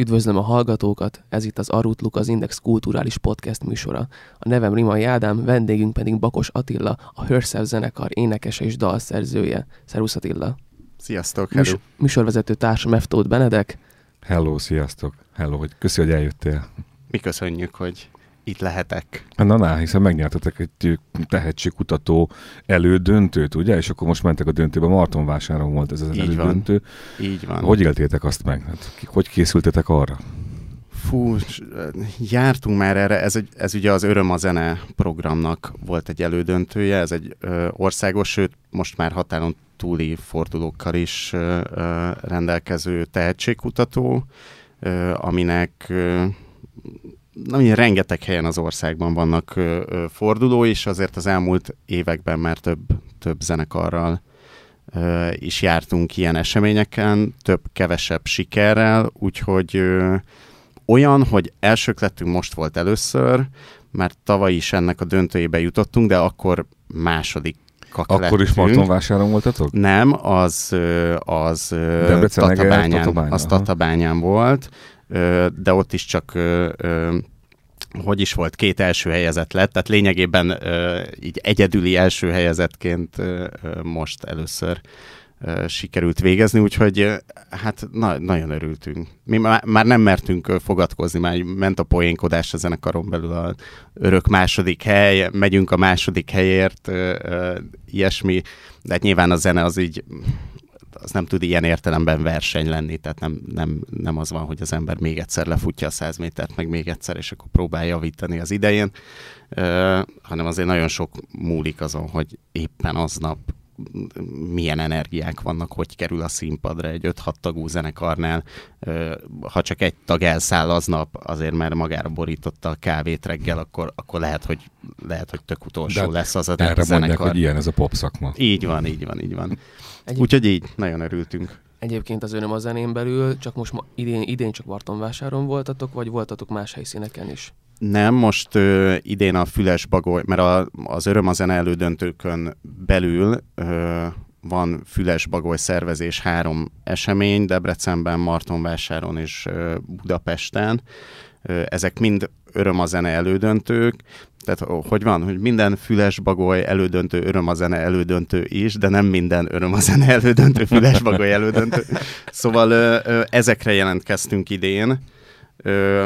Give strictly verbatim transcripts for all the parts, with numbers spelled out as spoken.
Üdvözlöm a hallgatókat, ez itt az Arutluk, az Index kulturális podcast műsora. A nevem Rimai Ádám, vendégünk pedig Bakos Attila, a Herself zenekar énekese és dalszerzője. Szervusz Attila! Sziasztok! Hello. Műs- műsorvezető társam F. Tóth Benedek. Hello, sziasztok! Hello, hogy köszi, hogy eljöttél. Mi köszönjük, hogy itt lehetek. Na, na, hiszen megnyertetek egy tehetségkutató elődöntőt, ugye? És akkor most mentek a döntőbe, Martonvásáron volt ez az Így elődöntő. Van. Így van. Hogy éltétek azt meg? Hát, hogy készültetek arra? Fú, jártunk már erre, ez, egy, ez ugye az Öröm a Zene programnak volt egy elődöntője, ez egy ö, országos, sőt most már határon túli fordulókkal is ö, ö, rendelkező tehetségkutató, ö, aminek ö, ami rengeteg helyen az országban vannak ö, ö, forduló, és azért az elmúlt években már több, több zenekarral ö, is jártunk ilyen eseményeken, több-kevesebb sikerrel, úgyhogy ö, olyan, hogy elsők lettünk, most volt először, mert tavaly is ennek a döntőjébe jutottunk, de akkor második Akkor lettünk. is Martonvásáron voltatok? Nem, az, az Debrecen, Tatabányán, Tatabánya, az Tatabányán volt, de ott is csak, hogy is volt, két első helyezett lett, tehát lényegében így egyedüli első helyezettként most először sikerült végezni, úgyhogy hát na, nagyon örültünk. Mi má, már nem mertünk fogadkozni, már ment a poénkodás a zenekaron belül, a örök második hely, megyünk a második helyért, ilyesmi, de hát nyilván a zene az így, az nem tud ilyen értelemben verseny lenni, tehát nem, nem, nem az van, hogy az ember még egyszer lefutja a száz métert, meg még egyszer, és akkor próbálja javítani az idején, hanem azért nagyon sok múlik azon, hogy éppen aznap milyen energiák vannak, hogy kerül a színpadra egy öt-hat tagú zenekarnál. Ha csak egy tag elszáll aznap, azért mert magára borította a kávét reggel, akkor, akkor lehet, hogy, lehet, hogy tök utolsó de lesz az a erre zenekar. mondják, hogy ilyen ez a pop szakma. Így van, így van, így van. Egyéb... Úgyhogy így, nagyon örültünk. Egyébként az Öröm a Zenén belül csak most ma, idén, idén csak Martonvásáron voltatok, vagy voltatok más helyszíneken is? Nem, most ö, idén a Füles-Bagoly, mert a, az Öröm a Zene elődöntőkön belül ö, van Füles-Bagoly szervezés három esemény, Debrecenben, Martonvásáron és ö, Budapesten. Ö, ezek mind Öröm a Zene elődöntők, tehát hogy van, hogy minden Füles-Bagoly elődöntő Öröm a Zene elődöntő is, de nem minden Öröm a Zene elődöntő Füles-Bagoly elődöntő. Szóval ö, ö, ezekre jelentkeztünk idén. Ö,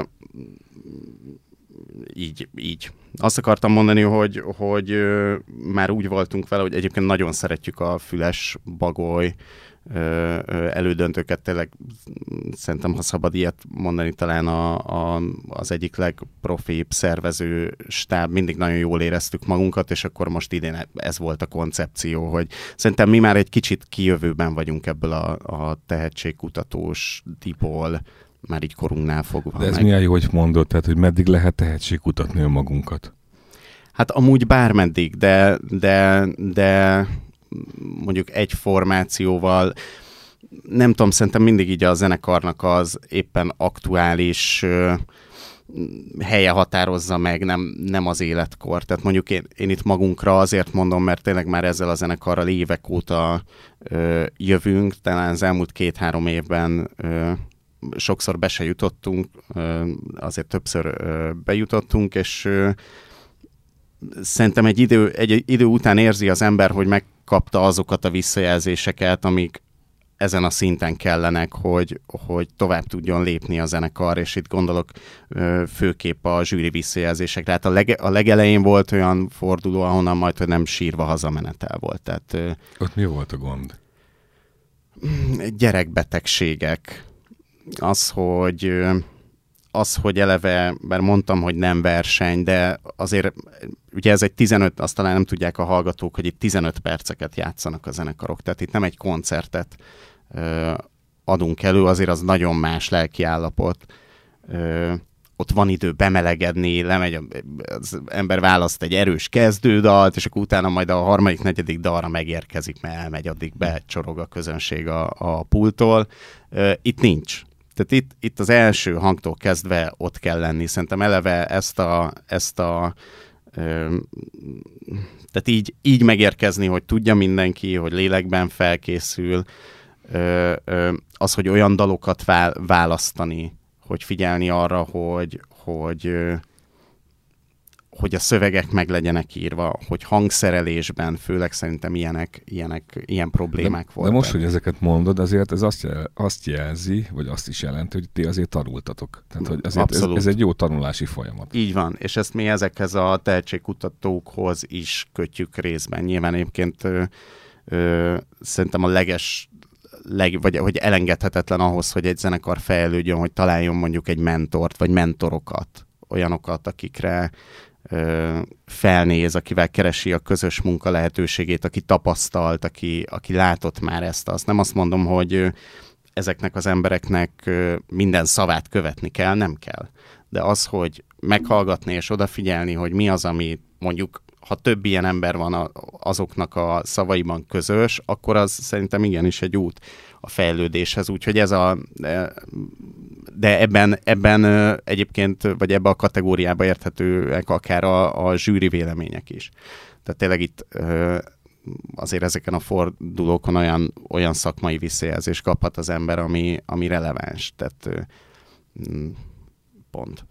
Így, így. Azt akartam mondani, hogy, hogy ö, már úgy voltunk vele, hogy egyébként nagyon szeretjük a Füles-Bagoly ö, ö, elődöntőket, tényleg szerintem, ha szabad ilyet mondani, talán a, a, az egyik legprofibb szervező stáb, mindig nagyon jól éreztük magunkat, és akkor most idén ez volt a koncepció, hogy szerintem mi már egy kicsit kijövőben vagyunk ebből a, a tehetségkutatós díjból, már így korunknál fogva. De ez meg. milyen jó, hogy mondod, tehát, hogy meddig lehet tehetségkutatni önmagunkat? Hát amúgy bármeddig, de, de, de mondjuk egy formációval, nem tudom, szerintem mindig így a zenekarnak az éppen aktuális ö, helye határozza meg, nem, nem az életkor. Tehát mondjuk én, én itt magunkra azért mondom, mert tényleg már ezzel a zenekarral évek óta ö, jövünk, talán az elmúlt két-három évben ö, sokszor be se jutottunk, azért többször bejutottunk, és szerintem egy idő, egy idő után érzi az ember, hogy megkapta azokat a visszajelzéseket, amik ezen a szinten kellenek, hogy, hogy tovább tudjon lépni a zenekar, és itt gondolok főképp a zsűri visszajelzésekre. Hát a, lege, a legelején volt olyan forduló, ahonnan majd, hogy nem sírva hazamenetel volt. Tehát, ott mi volt a gond? Gyerekbetegségek. Az, hogy, az, hogy eleve, bár mondtam, hogy nem verseny, de azért, ugye ez egy tizenöt, azt talán nem tudják a hallgatók, hogy itt tizenöt perceket játszanak a zenekarok, tehát itt nem egy koncertet ö, adunk elő, azért az nagyon más lelkiállapot. Ö, ott van idő bemelegedni, lemegy, az ember választ egy erős kezdődalt, és akkor utána majd a harmadik, negyedik dalra megérkezik, mert elmegy, addig becsorog a közönség a, a pulttól. Ö, itt nincs. Tehát itt, itt az első hangtól kezdve ott kell lenni. Szerintem eleve ezt a, ezt a ö, tehát így, így megérkezni, hogy tudja mindenki, hogy lélekben felkészül, ö, ö, az, hogy olyan dalokat választani, hogy figyelni arra, hogy, hogy, hogy a szövegek meg legyenek írva, hogy hangszerelésben, főleg szerintem ilyenek, ilyenek, ilyen problémák de, voltak. De most, hogy ezeket mondod, azért ez azt, jel, azt jelzi, vagy azt is jelenti, hogy ti azért tanultatok. Tehát, hogy azért ez, ez egy jó tanulási folyamat. Így van, és ezt mi ezekhez a tehetségkutatókhoz is kötjük részben. Nyilván egyébként ö, ö, szerintem a leges, leg, vagy hogy elengedhetetlen ahhoz, hogy egy zenekar fejlődjön, hogy találjon mondjuk egy mentort, vagy mentorokat, olyanokat, akikre ö, felnéz, akivel keresi a közös munka lehetőségét, aki tapasztalt, aki, aki látott már ezt. Azt nem azt mondom, hogy ö, ezeknek az embereknek ö, minden szavát követni kell, nem kell. De az, hogy meghallgatni és odafigyelni, hogy mi az, ami mondjuk, ha több ilyen ember van a, azoknak a szavaiban közös, akkor az szerintem igenis egy út a fejlődéshez. Úgyhogy ez a... De ebben, ebben egyébként, vagy ebben a kategóriába érthetőek akár a, a zsűri vélemények is. Tehát tényleg itt azért ezeken a fordulókon olyan, olyan szakmai visszajelzést kaphat az ember, ami, ami releváns. Tehát pont.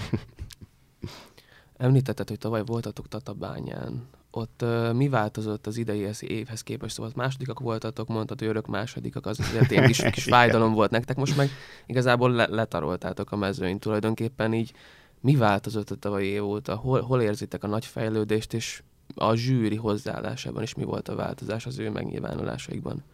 Említetted, hogy tavaly voltatok Tatabányán. Ott uh, mi változott az idei évhez képest? Szóval másodikak voltatok, mondtad, hogy örök másodikak, az azért ilyen kis, kis fájdalom volt nektek. Most meg igazából le- letaroltátok a mezőnyt tulajdonképpen így. Mi változott a tavalyi év óta? Hol, hol érzitek a nagy fejlődést, és a zsűri hozzáállásában is mi volt a változás az ő megnyilvánulásaikban?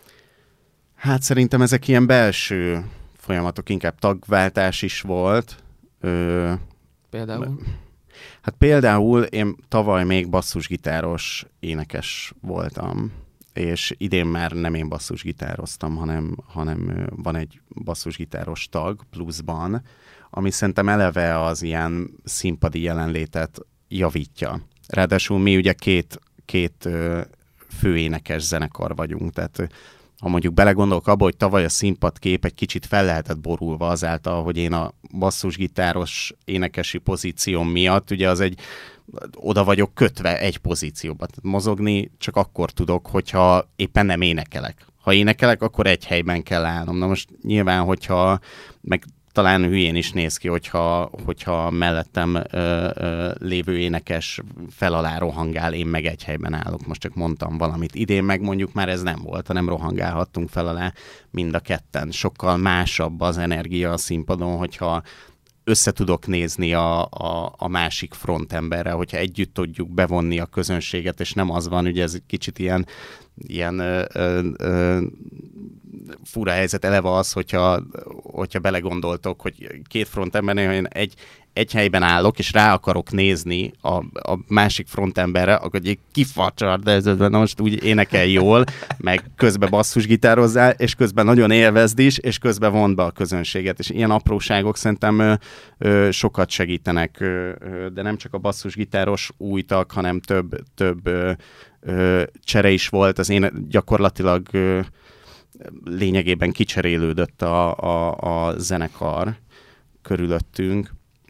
Hát szerintem ezek ilyen belső folyamatok, inkább tagváltás is volt. Ö, Például? Hát például én tavaly még basszusgitáros énekes voltam, és idén már nem én basszusgitároztam, hanem, hanem van egy basszusgitáros tag pluszban, ami szerintem eleve az ilyen színpadi jelenlétet javítja. Ráadásul mi ugye két, két főénekes zenekar vagyunk, tehát ha mondjuk belegondolok abba, hogy tavaly a színpadkép egy kicsit fel lehetett borulva azáltal, hogy én a basszusgitáros énekesi pozícióm miatt, ugye az egy, oda vagyok kötve egy pozícióba. Tehát mozogni csak akkor tudok, hogyha éppen nem énekelek. Ha énekelek, akkor egy helyben kell állnom. Na most nyilván, hogyha meg talán hülyén is néz ki, hogyha, hogyha mellettem ö, ö, lévő énekes fel alá rohangál, én meg egy helyben állok. Most csak mondtam valamit. Idén meg mondjuk már ez nem volt, hanem rohangálhattunk fel alá mind a ketten. Sokkal másabb az energia a színpadon, hogyha össze tudok nézni a, a, a másik frontemberre, hogyha együtt tudjuk bevonni a közönséget, és nem az van, ugye ez egy kicsit ilyen, ilyen ö, ö, ö, fura helyzet eleve az, hogyha, hogyha belegondoltok, hogy két frontembernél, ha én egy, egy helyben állok, és rá akarok nézni a, a másik frontemberre, akkor egy kifacsar, de ez na most úgy énekel jól, meg közben basszusgitározzál, és közben nagyon élvezd is, és közben vond be a közönséget, és ilyen apróságok szerintem ö, ö, sokat segítenek, ö, ö, de nem csak a basszusgitáros új tag, hanem több, több ö, ö, csere is volt, az én gyakorlatilag ö, lényegében kicserélődött a, a, a zenekar körülöttünk.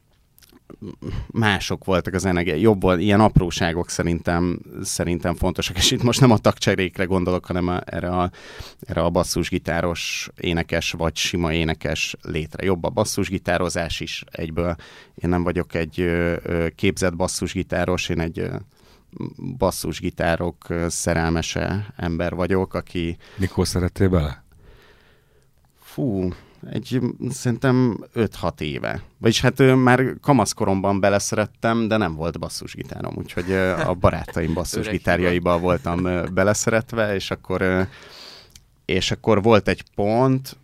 Mások voltak a zenege, jobb volt, ilyen apróságok szerintem, szerintem fontosak, és itt most nem a tagcserékre gondolok, hanem a, erre, a, erre a basszusgitáros énekes, vagy sima énekes létre. Jobb a basszusgitározás is egyből. Én nem vagyok egy ö, ö, képzett basszusgitáros, én egy ö, basszusgitárok szerelmese ember vagyok, aki... Mikor szerettél bele? Fú, egy szerintem öt-hat éve. Vagyis hát már kamaszkoromban beleszerettem, de nem volt basszusgitárom, úgyhogy a barátaim basszusgitárjaiba voltam beleszeretve, és akkor, és akkor volt egy pont,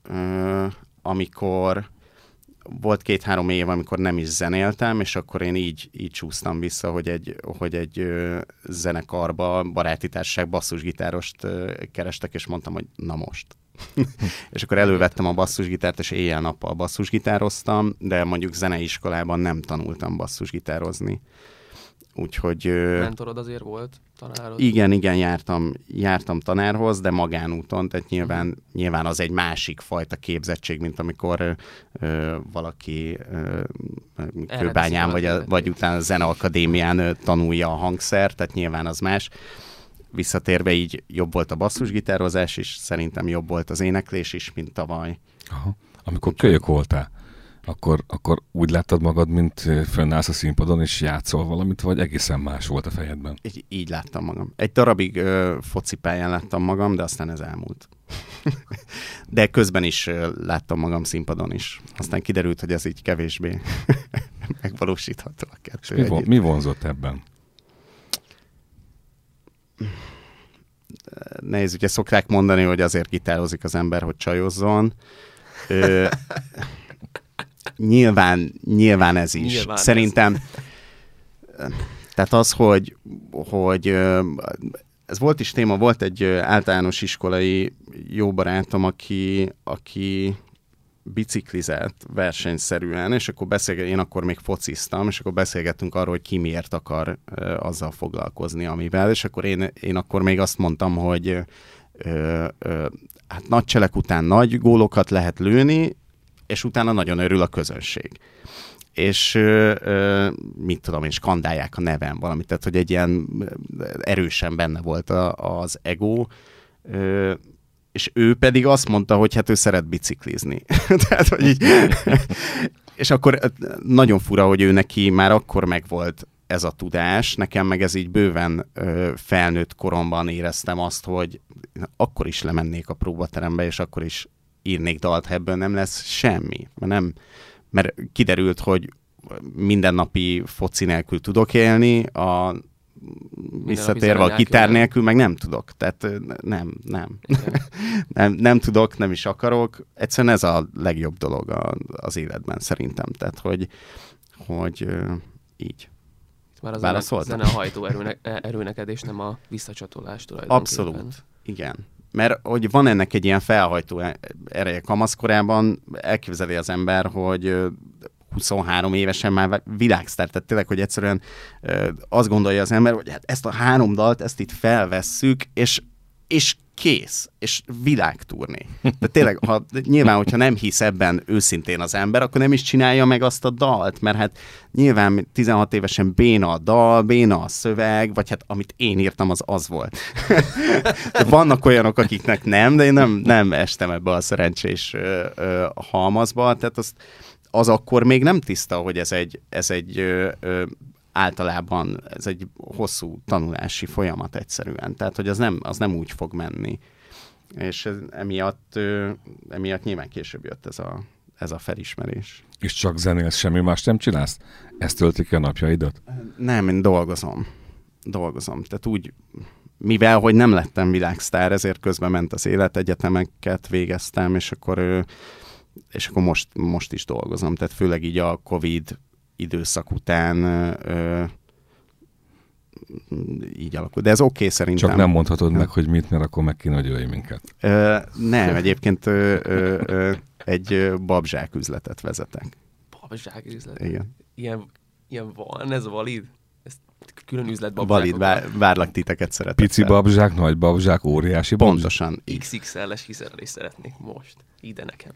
amikor volt két-három év, amikor nem is zenéltem, és akkor én így, így csúsztam vissza, hogy egy, hogy egy ö, zenekarba, baráti társaság basszusgitárost ö, kerestek, és mondtam, hogy na most. És akkor elővettem a basszusgitárt, és éjjel-nappal basszusgitároztam, de mondjuk zeneiskolában nem tanultam basszusgitározni. Úgyhogy... Mentorod azért volt? Tanárod? Igen, igen, jártam, jártam tanárhoz, de magánúton, tehát nyilván, nyilván az egy másik fajta képzettség, mint amikor ö, valaki ö, Kőbányán, vagy, a, vagy utána a Zeneakadémián ö, tanulja a hangszert, tehát nyilván az más. Visszatérve így jobb volt a basszusgitározás is, szerintem jobb volt az éneklés is, mint tavaly. Aha. Amikor kölyök voltál, akkor, akkor úgy láttad magad, mint fönnállsz a színpadon, és játszol valamit, vagy egészen más volt a fejedben? Így, így láttam magam. Egy darabig ö, focipályán láttam magam, de aztán ez elmúlt. De közben is ö, láttam magam színpadon is. Aztán kiderült, hogy ez így kevésbé megvalósítható a kettő. Mi, von, mi vonzott ebben? Nehéz, ugye szokták mondani, hogy azért gitározik az ember, hogy csajozzon. Ö, nyilván, nyilván ez is. Nyilván Szerintem ez. Tehát az, hogy, hogy ez volt is téma, volt egy általános iskolai jó barátom, aki, aki biciklizett versenyszerűen, és akkor beszélget, én akkor még fociztam, és akkor beszélgettünk arról, hogy ki miért akar uh, azzal foglalkozni, amivel, és akkor én, én akkor még azt mondtam, hogy uh, uh, hát nagy cselek után nagy gólokat lehet lőni, és utána nagyon örül a közönség. És uh, uh, mit tudom én, skandálják a nevem valamit, tehát hogy egy ilyen erősen benne volt a, az ego, uh, és ő pedig azt mondta, hogy hát ő szeret biciklizni. Tehát, hogy így... És akkor nagyon fura, hogy ő neki már akkor megvolt ez a tudás, nekem meg ez így bőven ö, felnőtt koromban éreztem azt, hogy akkor is lemennék a próbaterembe, és akkor is írnék dalt, ebből nem lesz semmi. Mert, nem, mert kiderült, hogy mindennapi foci nélkül tudok élni, a visszatérve a gitár nélkül, meg nem tudok. Tehát nem, nem. nem. Nem tudok, nem is akarok. Egyszerűen ez a legjobb dolog a, az életben szerintem. Tehát, hogy, hogy így. Már a zene, zene a hajtó erő, erő neked, és nem a visszacsatolás tulajdonképpen. Abszolút, igen. Mert hogy van ennek egy ilyen felhajtó ereje kamaszkorában, elképzeli az ember, hogy huszonhárom évesen már világsztár, tehát tényleg, hogy egyszerűen ö, azt gondolja az ember, hogy hát ezt a három dalt, ezt itt felvesszük, és, és kész, és világturné. De tényleg, ha, nyilván, hogyha nem hisz ebben őszintén az ember, akkor nem is csinálja meg azt a dalt, mert hát nyilván tizenhat évesen béna a dal, béna a szöveg, vagy hát amit én írtam, az az volt. De vannak olyanok, akiknek nem, de én nem, nem estem ebbe a szerencsés ö, ö, halmazba, tehát azt az akkor még nem tiszta, hogy ez egy, ez egy ö, ö, általában ez egy hosszú tanulási folyamat egyszerűen. Tehát, hogy az nem, az nem úgy fog menni. És ez, emiatt, ö, emiatt nyilván később jött ez a, ez a felismerés. És csak zenélsz, semmi más nem csinálsz? Ezt töltik a napjaidat? Nem, én dolgozom. Dolgozom. Tehát úgy, mivel, hogy nem lettem világsztár, ezért közben ment az élet, egyetemeket végeztem, és akkor ö, és akkor most, most is dolgozom, tehát főleg így a Covid időszak után ö, így alakul. De ez oké okay, szerintem. Csak nem mondhatod meg, hogy mit, mert akkor meg kéne, hogy jöjj minket. Ö, nem, egyébként ö, ö, ö, egy babzsák üzletet vezetek. Babzsák üzlet? Igen. Ilyen, ilyen van, ez valid? Ez külön üzlet babzsákok. Valid, vár, várlak titeket szeretettel. Pici babzsák, nagy babzsák, óriási babzsák. Pontosan. iksz iksz el-es kiszerelést szeretnék most. Ide nekem.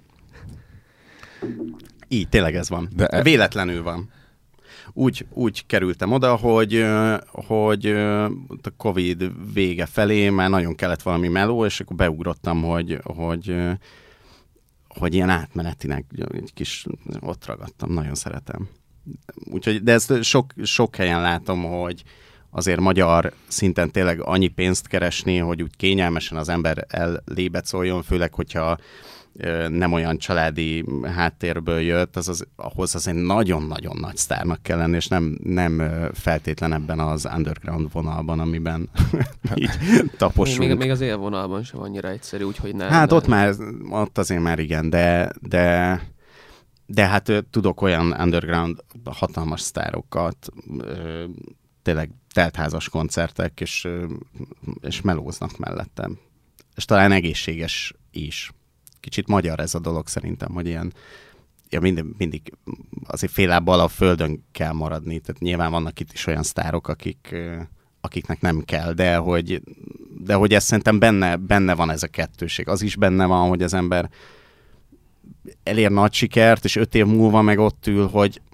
Így, tényleg ez van. De véletlenül van. Úgy, úgy kerültem oda, hogy, hogy a Covid vége felé már nagyon kellett valami meló, és akkor beugrottam, hogy, hogy, hogy ilyen átmenetinek egy kis ott ragadtam, nagyon szeretem. Úgyhogy, de ezt sok, sok helyen látom, hogy azért magyar szinten tényleg annyi pénzt keresni, hogy úgy kényelmesen az ember ellébecoljon, főleg, hogyha nem olyan családi háttérből jött, az az, ahhoz azért nagyon-nagyon nagy sztárnak kell lenni, és nem, nem feltétlen ebben az underground vonalban, amiben így taposunk. Még, még az élvonalban sem annyira egyszerű, úgyhogy ne... Hát ne... ott már, ott azért már igen, de, de, de hát tudok olyan underground hatalmas sztárokat, tényleg teltházas koncertek, és, és melóznak mellettem. És talán egészséges is. Kicsit magyar ez a dolog szerintem, hogy ilyen, ja mindig, mindig azért fél lábbal a földön kell maradni, tehát nyilván vannak itt is olyan sztárok, akik, akiknek nem kell, de hogy, de hogy ez szerintem benne, benne van ez a kettőség. Az is benne van, hogy az ember elér nagy sikert, és öt év múlva meg ott ül, hogy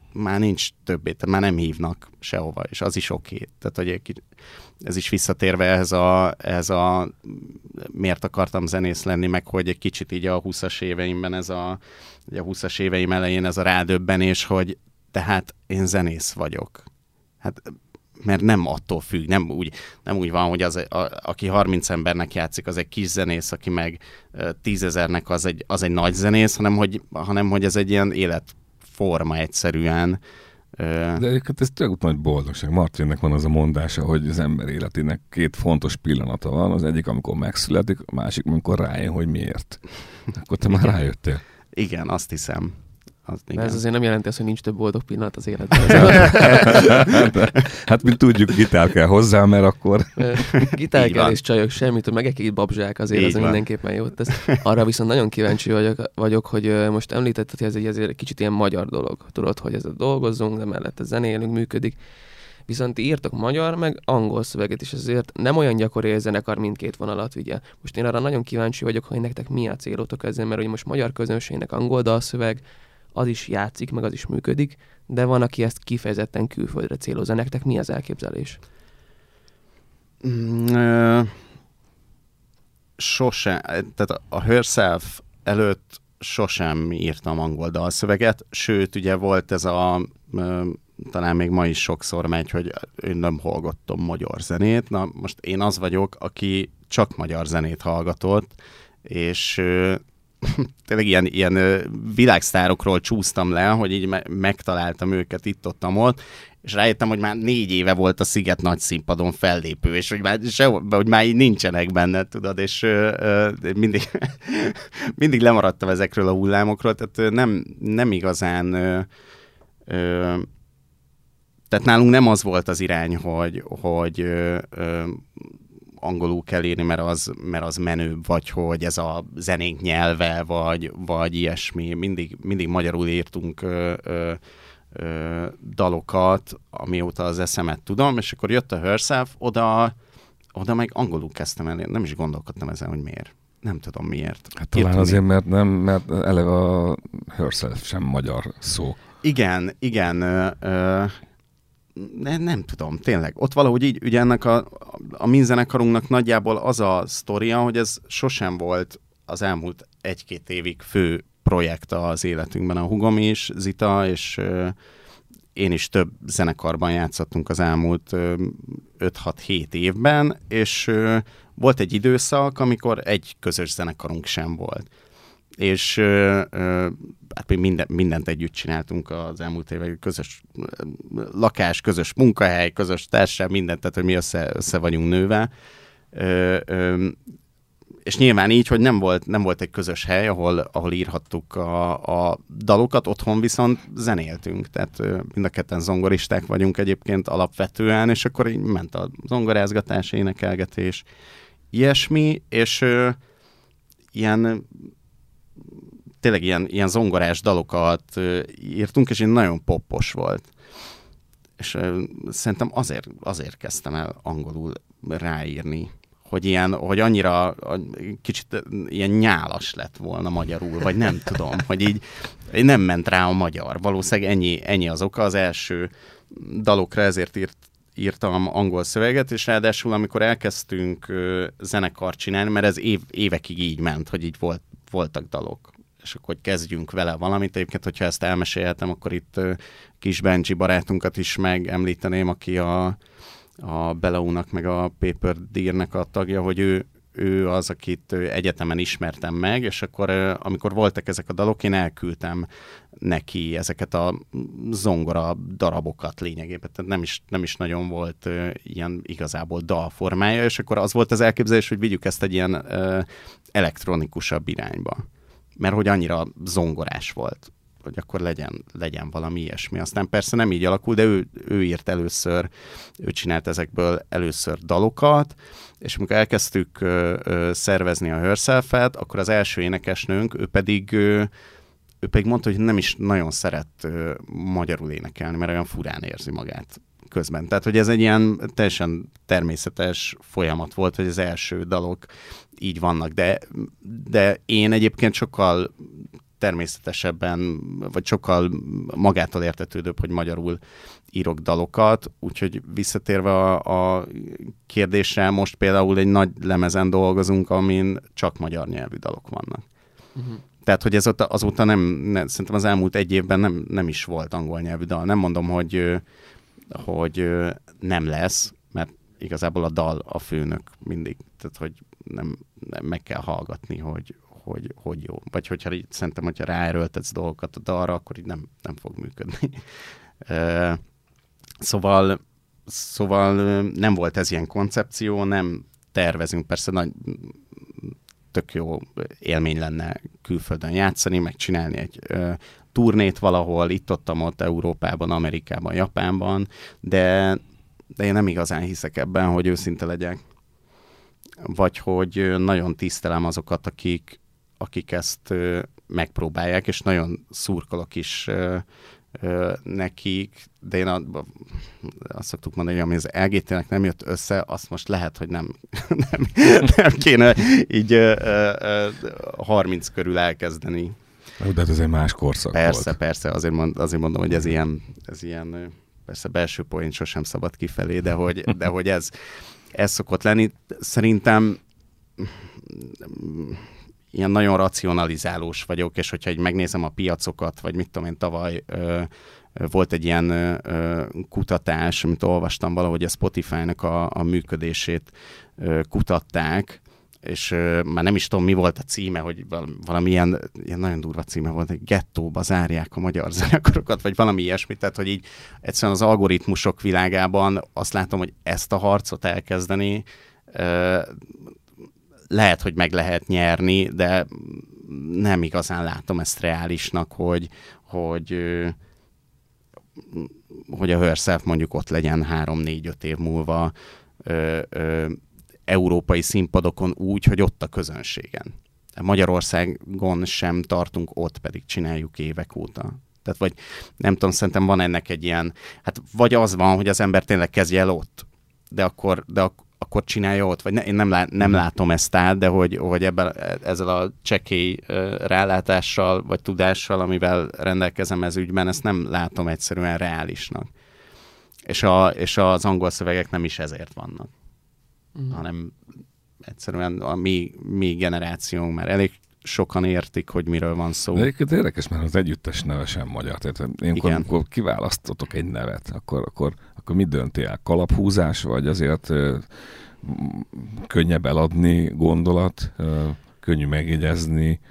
már nincs többé, tehát már nem hívnak sehova, és az is oké. Okay. Tehát, hogy ez is visszatérve ehhez a, ehhez a miért akartam zenész lenni, meg hogy egy kicsit így a húszas éveimben ez a, a húszas éveim elején ez a rádöbbenés, hogy tehát én zenész vagyok. Hát mert nem attól függ, nem úgy, nem úgy van, hogy az, a, aki harminc embernek játszik, az egy kis zenész, aki meg tízezernek az egy, az egy nagy zenész, hanem hogy, hanem hogy ez egy ilyen életforma egyszerűen. De egyébként ez tök nagy boldogság. Martinnek van az a mondása, hogy az ember életének két fontos pillanata van, az egyik, amikor megszületik, a másik, amikor rájön, hogy miért. Akkor te már rájöttél. Igen, azt hiszem. Az, de ez azért nem jelenti azt, hogy nincs több boldog pillanat az életben. Hát, mint tudjuk, gitár kell hozzá, mert akkor... Gitár kell és csajok, semmit, meg egy babzsák azért, az mindenképpen jót tesz. Arra viszont nagyon kíváncsi vagyok, vagyok hogy most említetted, hogy ez egy, ezért egy kicsit ilyen magyar dolog. Tudod, hogy ezzel dolgozzunk, de mellette zenélünk, működik. Viszont ti írtok magyar, meg angol szöveget is, ezért nem olyan gyakori, hogy a zenekar mindkét vonalat vigye. Most én arra nagyon kíváncsi vagyok, hogy nektek mi a célotok ezzel, mert hogy most magyar közönségnek angol dalszöveg, az is játszik, meg az is működik, de van, aki ezt kifejezetten külföldre célozza. Nektek mi az elképzelés? Mm, uh, sosem, tehát a Herself előtt sosem írtam angol dalszöveget, sőt, ugye volt ez a, uh, talán még ma is sokszor megy, hogy én nem hallgattam magyar zenét. Na, most én az vagyok, aki csak magyar zenét hallgatott, és uh, tényleg ilyen, ilyen világsztárokról csúsztam le, hogy így me- megtaláltam őket itt-ottam ott, és rájöttem, hogy már négy éve volt a Sziget nagy színpadon fellépő, és hogy már, sehol, hogy már így nincsenek benne, tudod, és ö, ö, mindig, mindig lemaradtam ezekről a hullámokról, tehát nem, nem igazán ö, ö, tehát nálunk nem az volt az irány, hogy, hogy ö, ö, angolul kell írni, mert az, mert az menőbb, vagy hogy ez a zenénk nyelve, vagy, vagy ilyesmi. Mindig, mindig magyarul írtunk ö, ö, ö, dalokat, amióta az eszemet tudom, és akkor jött a Herself, oda, oda meg angolul kezdtem el, nem is gondolkodtam ezen, hogy miért. Nem tudom miért. Hát talán Írtunk azért, mert, nem, mert eleve a Herself sem magyar szó. Igen, igen, ö, ö, Nem, nem tudom, tényleg. Ott valahogy így, ugye ennek a, a mi zenekarunknak nagyjából az a sztoria, hogy ez sosem volt az elmúlt egy-két évig fő projekt az életünkben. A húgom is, Zita, és ö, én is több zenekarban játszottunk az elmúlt öt-hat-hét évben, és ö, volt egy időszak, amikor egy közös zenekarunk sem volt. És ö, ö, hát még minden, mindent együtt csináltunk az elmúlt években, közös lakás, közös munkahely, közös társaság, mindent, tehát hogy mi össze, össze vagyunk nőve. Ö, ö, és nyilván így, hogy nem volt, nem volt egy közös hely, ahol, ahol írhattuk a, a dalokat, otthon viszont zenéltünk, tehát ö, mind a ketten zongoristák vagyunk egyébként alapvetően, és akkor így ment a zongorázgatás, énekelgetés, ilyesmi, és ö, ilyen tényleg ilyen, ilyen zongorás dalokat uh, írtunk, és én nagyon poppos volt. És uh, szerintem azért, azért kezdtem el angolul ráírni, hogy, ilyen, hogy annyira a, kicsit ilyen nyálas lett volna magyarul, vagy nem tudom, hogy így nem ment rá a magyar. Valószínűleg ennyi, ennyi az oka. Az első dalokra ezért írt, írtam angol szöveget, és ráadásul amikor elkezdtünk uh, zenekart csinálni, mert ez év, évekig így ment, hogy így volt, voltak dalok, és akkor hogy kezdjünk vele valamit. Egyébként, hogyha ezt elmesélhetem, akkor itt uh, Kis Benji barátunkat is megemlíteném, aki a, a Beleúnak meg a Paper Deer-nek a tagja, hogy ő, ő az, akit egyetemen ismertem meg, és akkor uh, amikor voltak ezek a dalok, én elküldtem neki ezeket a zongora darabokat lényegében. Tehát nem is, nem is nagyon volt uh, ilyen igazából dalformája, és akkor az volt az elképzelés, hogy vigyük ezt egy ilyen uh, elektronikusabb irányba. Mert hogy annyira zongorás volt, hogy akkor legyen, legyen valami ilyesmi. Aztán persze nem így alakul, de ő, ő írt először, ő csinált ezekből először dalokat, és amikor elkezdtük ö, ö, szervezni a Herself-et, akkor az első énekesnőnk, ő pedig, ö, ő pedig mondta, hogy nem is nagyon szeret ö, magyarul énekelni, mert olyan furán érzi magát közben. Tehát, hogy ez egy ilyen teljesen természetes folyamat volt, hogy az első dalok így vannak, de, de én egyébként sokkal természetesebben, vagy sokkal magától értetődőbb, hogy magyarul írok dalokat, úgyhogy visszatérve a, a kérdésre, most például egy nagy lemezen dolgozunk, amin csak magyar nyelvű dalok vannak. Uh-huh. Tehát, hogy ez ott, azóta nem, nem, szerintem az elmúlt egy évben nem, nem is volt angol nyelvű dal. Nem mondom, hogy, hogy nem lesz, mert igazából a dal a főnök mindig. Tehát, hogy nem, nem meg kell hallgatni, hogy hogy, hogy jó. Vagy hogyha így, szerintem, hogyha ráerőltetsz dolgokat a dalra, akkor így nem, nem fog működni. uh, szóval, szóval nem volt ez ilyen koncepció, nem tervezünk, persze nagy, tök jó élmény lenne külföldön játszani, meg csinálni egy uh, turnét valahol, itt-ottam ott Európában, Amerikában, Japánban, de, de én nem igazán hiszek ebben, hogy őszinte legyek. Vagy hogy nagyon tisztelem azokat, akik akik ezt ö, megpróbálják, és nagyon szurkolok is ö, ö, nekik, de én a, azt szoktuk mondani, hogy ami az el gé té-nek nem jött össze, azt most lehet, hogy nem, nem, nem kéne így ö, ö, harminc körül elkezdeni. De ez egy más korszak Persze, volt. persze, azért, mond, azért mondom, hogy ez ilyen, ez ilyen, persze belső poén sosem szabad kifelé, de hogy, de hogy ez, ez szokott lenni. Szerintem ilyen nagyon racionalizálós vagyok, és hogyha így megnézem a piacokat, vagy mit tudom én, tavaly ö, volt egy ilyen ö, kutatás, amit olvastam valahogy a Spotify-nak a, a működését ö, kutatták, és ö, már nem is tudom, mi volt a címe, hogy valamilyen ilyen nagyon durva címe volt, hogy gettóba zárják a magyar zenekarokat, vagy valami ilyesmit, tehát hogy így egyszerűen az algoritmusok világában azt látom, hogy ezt a harcot elkezdeni, ö, lehet, hogy meg lehet nyerni, de nem igazán látom ezt reálisnak, hogy, hogy, hogy a Herself mondjuk ott legyen három-négy-öt év múlva ö, ö, európai színpadokon úgy, hogy ott a közönségen. Magyarországon sem tartunk ott, pedig csináljuk évek óta. Tehát vagy nem tudom, szerintem van ennek egy ilyen, hát vagy az van, hogy az ember tényleg kezdje el ott, de akkor, de akkor akkor csinálja ott, vagy ne, én nem, lá, nem látom ezt át, de hogy, hogy ebben, ezzel a csekély uh, rálátással, vagy tudással, amivel rendelkezem ez ügyben, ezt nem látom egyszerűen reálisnak. És, a, és az angol szövegek nem is ezért vannak, mm. hanem egyszerűen a mi, mi generációnk már elég sokan értik, hogy miről van szó. De egyébként érdekes, mert az együttes neve sem magyar. Tehát én akkor, amikor kiválasztotok egy nevet, akkor, akkor, akkor mit dönti el? Kalaphúzás, vagy azért ö, könnyebb eladni gondolat, ö, könnyű megjegyezni?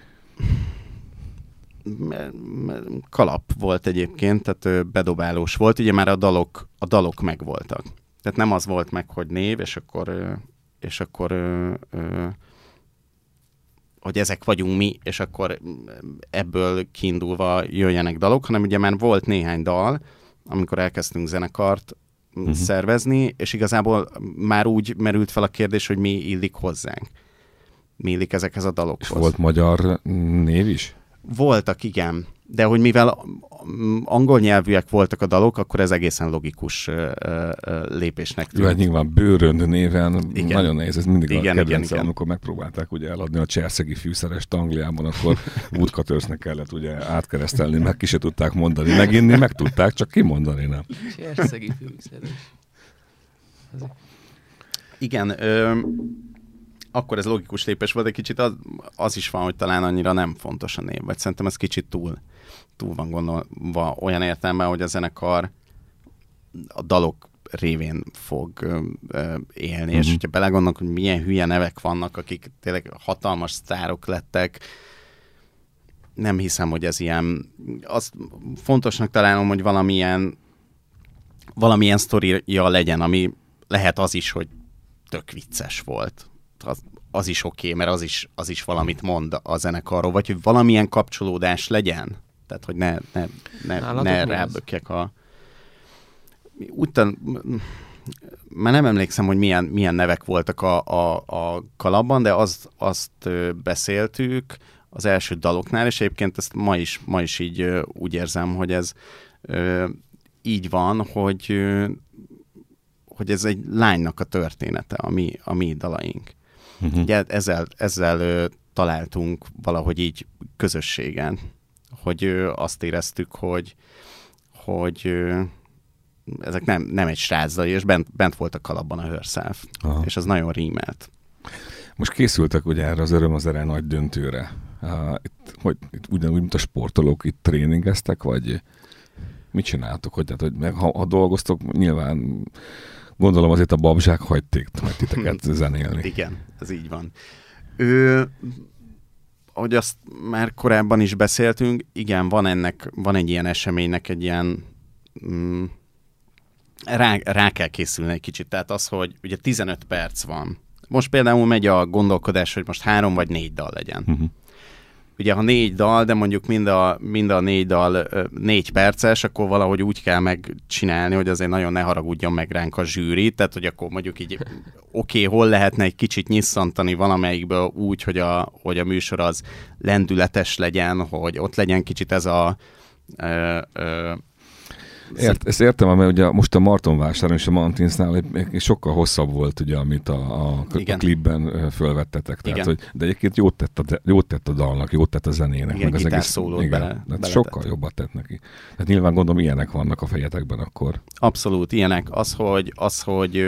Kalap volt egyébként, tehát bedobálós volt. Ugye már a dalok, a dalok megvoltak. Tehát nem az volt meg, hogy név, és akkor, és akkor ö, ö, hogy ezek vagyunk mi, és akkor ebből kiindulva jöjjenek dalok, hanem ugye már volt néhány dal, amikor elkezdtünk zenekart uh-huh. szervezni, és igazából már úgy merült fel a kérdés, hogy mi illik hozzánk. Mi illik ezekhez a dalokhoz. És volt magyar név is? Voltak, igen. De hogy mivel angol nyelvűek voltak a dalok, akkor ez egészen logikus uh, uh, lépésnek tűnt. Jó, hát nyilván Bőrönd néven igen. Nagyon nehéz, ez mindig igen, a kedvencem, amikor megpróbálták ugye eladni a cserszegi fűszerest Angliában, akkor Woodcuttersnek kellett ugye átkeresztelni, meg ki se tudták mondani, meginni, meg tudták, csak kimondani nem. Cserszegi fűszeres. Igen, ö, akkor ez logikus lépés volt, egy kicsit az, az is van, hogy talán annyira nem fontos a név, vagy szerintem ez kicsit túl, túl van gondolva olyan értelemben, hogy a zenekar a dalok révén fog ö, ö, élni, uh-huh. és hogyha belegondolunk, hogy milyen hülye nevek vannak, akik tényleg hatalmas sztárok lettek, nem hiszem, hogy ez ilyen, azt fontosnak találom, hogy valamilyen valamilyen sztoria legyen, ami lehet az is, hogy tök vicces volt. Az, az is oké, okay, mert az is, az is valamit mond a zenekarról, vagy hogy valamilyen kapcsolódás legyen. Tehát, hogy ne, ne, ne, ne rábökjek a... Utána, már nem emlékszem, hogy milyen, milyen nevek voltak a, a, a kalapban, de azt, azt beszéltük az első daloknál, és egyébként ezt ma is, ma is így úgy érzem, hogy ez így van, hogy, hogy ez egy lánynak a története, a mi, a mi dalaink. Uh-huh. Ugye ezzel, ezzel találtunk valahogy így közösségen. hogy ö, azt éreztük, hogy, hogy ö, ezek nem, nem egy srácdai, és bent, bent voltak kalapban a Herself, Aha. és az nagyon rímelt. Most készültek ugye erre az Öröm az Ere nagy döntőre. Uh, itt, hogy, itt ugyanúgy, mint a sportolók, itt tréningeztek, vagy mit csináltok? Hogy, tehát, hogy ha, ha dolgoztok, nyilván gondolom azért a babzsák hagyték majd titeket zenélni. Igen, ez így van. Ő, ahogy azt már korábban is beszéltünk, igen, van ennek, van egy ilyen eseménynek egy ilyen mm, rá, rá kell készülni egy kicsit. Tehát az, hogy ugye tizenöt perc van. Most például megy a gondolkodás, hogy most három vagy négy dal legyen. Uh-huh. Ugye, ha négy dal, de mondjuk mind a, mind a négy dal négy perces, akkor valahogy úgy kell megcsinálni, hogy azért nagyon ne haragudjon meg ránk a zsűri, tehát, hogy akkor mondjuk így oké, okay, hol lehetne egy kicsit nyisszantani valamelyikből úgy, hogy a, hogy a műsor az lendületes legyen, hogy ott legyen kicsit ez a... Ö, ö, Ért, ezt értem, mert ugye most a Martonvásáron és a Mantinsnál sokkal hosszabb volt, ugye, amit a, a, a klipben fölvettetek. Tehát, hogy, de egyébként jót tett, a, jót tett a dalnak, jót tett a zenének. Igen, meg az egész, igen, bele, bele sokkal jobbat tett neki. Tehát nyilván gondolom, ilyenek vannak a fejetekben akkor. Abszolút, ilyenek. Az, hogy, az, hogy,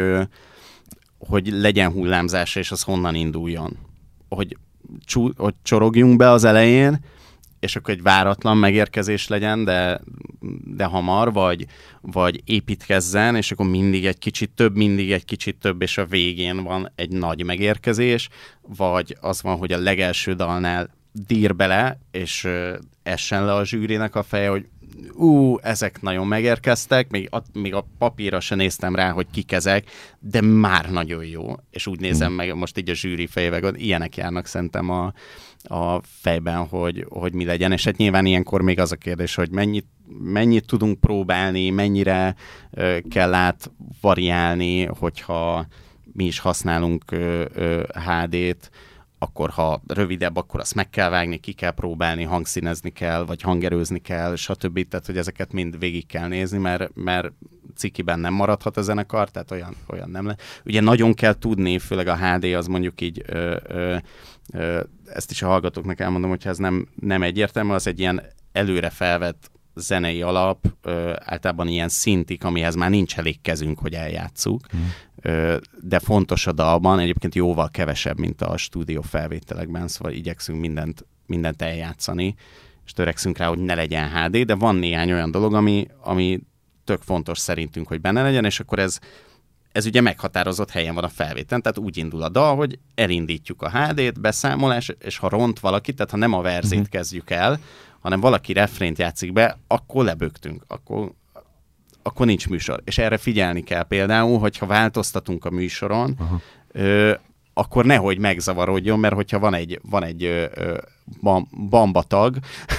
hogy legyen hullámzása, és az honnan induljon. Hogy, csú, hogy csorogjunk be az elején, és akkor egy váratlan megérkezés legyen, de, de hamar, vagy, vagy építkezzen, és akkor mindig egy kicsit több, mindig egy kicsit több, és a végén van egy nagy megérkezés, vagy az van, hogy a legelső dalnál dír bele, és uh, essen le a zsűrinek a feje, hogy ú, ezek nagyon megérkeztek, még a, még a papírra se néztem rá, hogy kik ezek, de már nagyon jó. És úgy nézem meg most így a zsűri fejével, ilyenek járnak szerintem a, a fejben, hogy, hogy mi legyen. És hát nyilván ilyenkor még az a kérdés, hogy mennyit, mennyit tudunk próbálni, mennyire ö, kell átvariálni, hogyha mi is használunk ö, ö, há dét, akkor ha rövidebb, akkor azt meg kell vágni, ki kell próbálni, hangszínezni kell, vagy hangerőzni kell, stb. Tehát, hogy ezeket mind végig kell nézni, mert, mert cikiben nem maradhat a zenekar, tehát olyan, olyan nem le. Ugye nagyon kell tudni, főleg a há dé az mondjuk így, ö, ö, ö, ezt is a hallgatóknak elmondom, hogyha ez nem, nem egyértelmű, az egy ilyen előre felvett zenei alap, ö, általában ilyen szintik, amihez már nincs elég kezünk, hogy eljátsszuk, hmm. ö, de fontos a dalban, egyébként jóval kevesebb, mint a stúdió felvételekben, szóval igyekszünk mindent, mindent eljátszani, és törekszünk rá, hogy ne legyen há dé, de van néhány olyan dolog, ami, ami tök fontos szerintünk, hogy benne legyen, és akkor ez, ez ugye meghatározott helyen van a felvételen, tehát úgy indul a dal, hogy elindítjuk a há dét, beszámolás, és ha ront valaki, tehát ha nem a verzét uh-huh. kezdjük el, hanem valaki refrént játszik be, akkor lebögtünk, akkor, akkor nincs műsor. És erre figyelni kell például, hogyha változtatunk a műsoron, ö, akkor nehogy megzavarodjon, mert hogyha van egy, van egy ö, ö, bamba tag,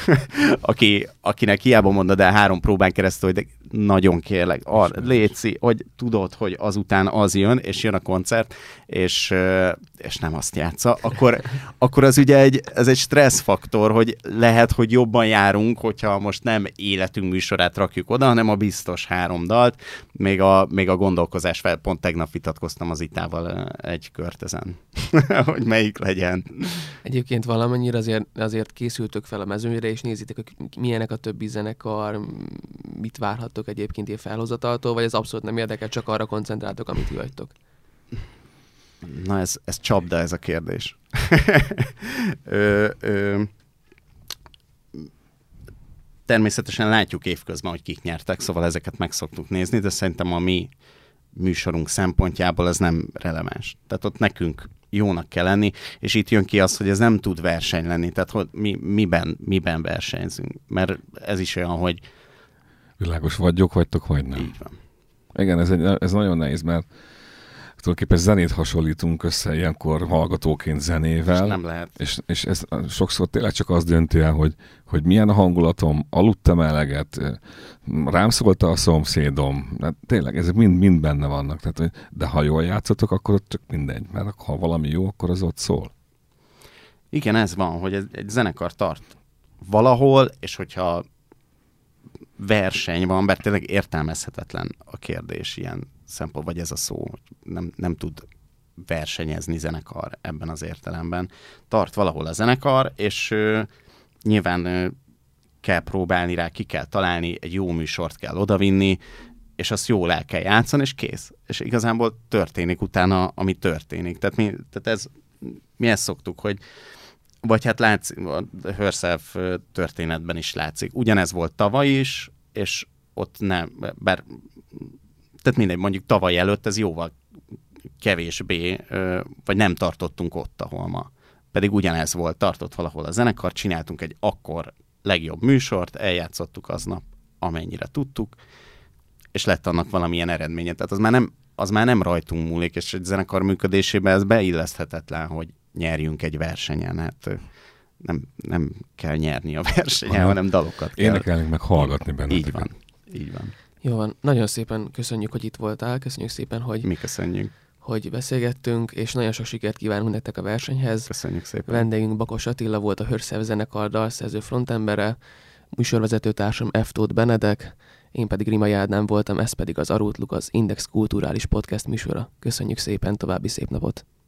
aki, akinek hiába mondod el három próbán keresztül, hogy nagyon kérlek, ar, létszi, hogy tudod, hogy azután az jön, és jön a koncert, és, és nem azt játsza, akkor, akkor az ugye egy, ez egy stresszfaktor, hogy lehet, hogy jobban járunk, hogyha most nem életünk műsorát rakjuk oda, hanem a biztos három dalt, még a, még a gondolkozás fel, pont tegnap vitatkoztam az Itával egy kört ezen, hogy melyik legyen. Egyébként valamennyire azért, azért készültök fel a mezőnyre, és nézitek, hogy milyenek a többi zenekar, mit várhattok egyébként ilyen felhozataltól, vagy ez abszolút nem érdekel, csak arra koncentráltok, amit ti vagytok? Na ez, ez csapda, ez a kérdés. ö, ö, természetesen látjuk évközben, hogy kik nyertek, szóval ezeket meg szoktuk nézni, de szerintem a mi műsorunk szempontjából ez nem releváns. Tehát ott nekünk jónak kell lenni, és itt jön ki az, hogy ez nem tud verseny lenni. Tehát hogy mi, miben, miben versenyzünk. Mert ez is olyan, hogy világos vagyok, vagytok, vagy nem. Így van. Igen, ez, egy, ez nagyon nehéz, mert tulajdonképpen zenét hasonlítunk össze ilyenkor hallgatóként zenével. És nem lehet. És, és ez sokszor tényleg csak az dönti el, hogy, hogy milyen a hangulatom, aludtam eleget, rám szólta a szomszédom. Hát tényleg, ezek mind, mind benne vannak. Tehát, de ha jól játszotok, akkor ott csak mindegy. Mert ha valami jó, akkor az ott szól. Igen, ez van, hogy egy, egy zenekar tart valahol, és hogyha verseny van, mert tényleg értelmezhetetlen a kérdés ilyen szempont, vagy ez a szó, hogy nem, nem tud versenyezni zenekar ebben az értelemben. Tart valahol a zenekar, és ö, nyilván ö, kell próbálni rá, ki kell találni, egy jó műsort kell odavinni, és azt jól el kell játszani, és kész. És igazából történik utána, ami történik. Tehát mi, tehát ez, mi ezt szoktuk, hogy vagy hát látszik, a Herself történetben is látszik. Ugyanez volt tavaly is, és ott nem, bár, tehát mindegy, mondjuk tavaly előtt ez jóval kevésbé, vagy nem tartottunk ott, ahol ma. Pedig ugyanez volt, tartott valahol a zenekar, csináltunk egy akkor legjobb műsort, eljátszottuk aznap, amennyire tudtuk, és lett annak valamilyen eredménye. Tehát az már nem, az már nem rajtunk múlik, és egy zenekar működésében ez beilleszthetetlen, hogy nyerjünk egy versenyen. Hát nem, nem kell nyerni a versenyen, Aha. hanem dalokat kell. Énekelni, meg hallgatni benne. Így van, így van. Jó van. Nagyon szépen köszönjük, hogy itt voltál. Köszönjük szépen, hogy... Mi köszönjük. hogy beszélgettünk, és nagyon sok sikert kívánunk nektek a versenyhez. Köszönjük szépen. Vendégünk Bakos Attila volt, a Herself zenekar dalszerző frontembere, műsorvezetőtársam F. Tóth Benedek, én pedig Rimai Ádám voltam, ez pedig az Arótluk, az Index kulturális podcast műsora. Köszönjük szépen, további szép napot!